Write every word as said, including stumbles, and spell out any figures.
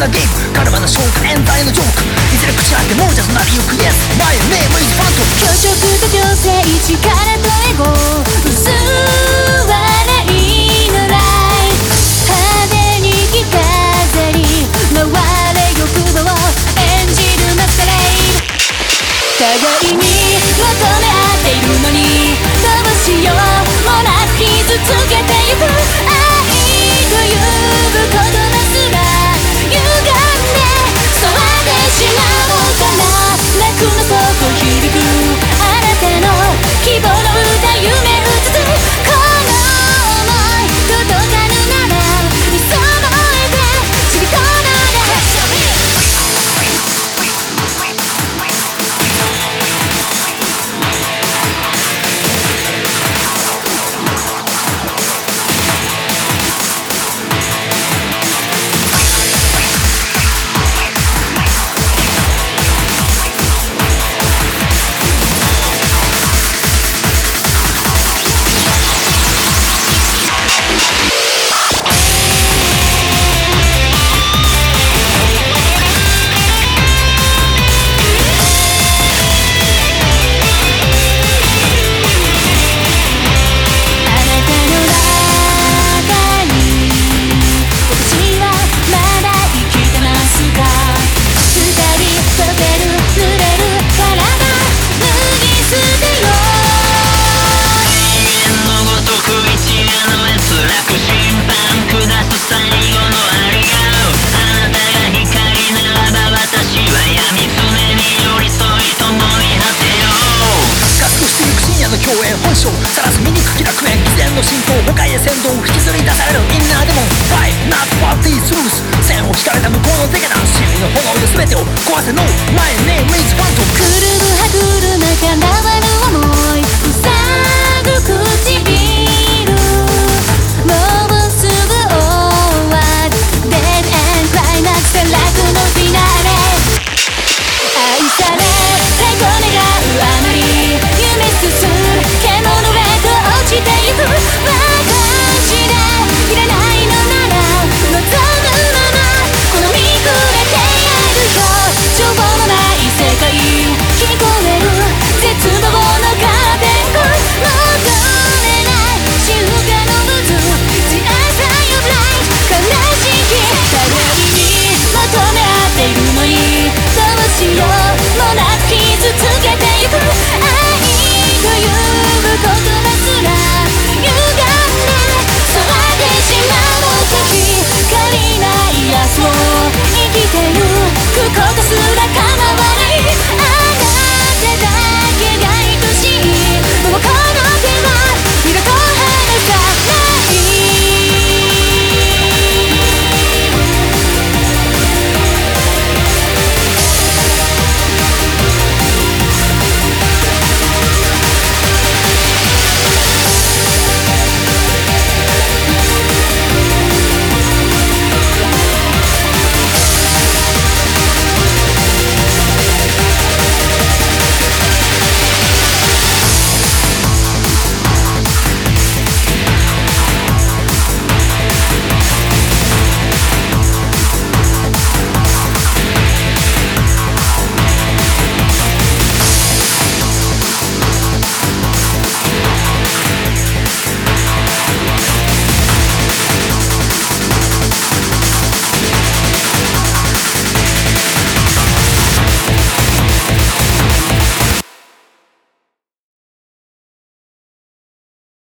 なゲーム、カルマの消化冤罪のジョーク、いずれ口開けもうじゃとなりゆく Yes my name is ファントム。 虚飾と女性、力とエゴ、薄笑いのライフ、派手に着飾り回れ欲望を演じるマスカレイド。互いに求め合っているのにどうしようもなく傷つけてゆく。愛という言葉すら歪んで育ってしまうから、楽の底響くあなたの希望の歌、夢うつつこの想い届かぬなら見そぼえてちびっこのさらす醜き楽園、偽善の浸透、誤解へ先導、引きずり出されるインナーデモン。 Fight not what is truth、線を引かれた向こうのデカダンス、真理の炎で全てを壊せ No my name is ファントム。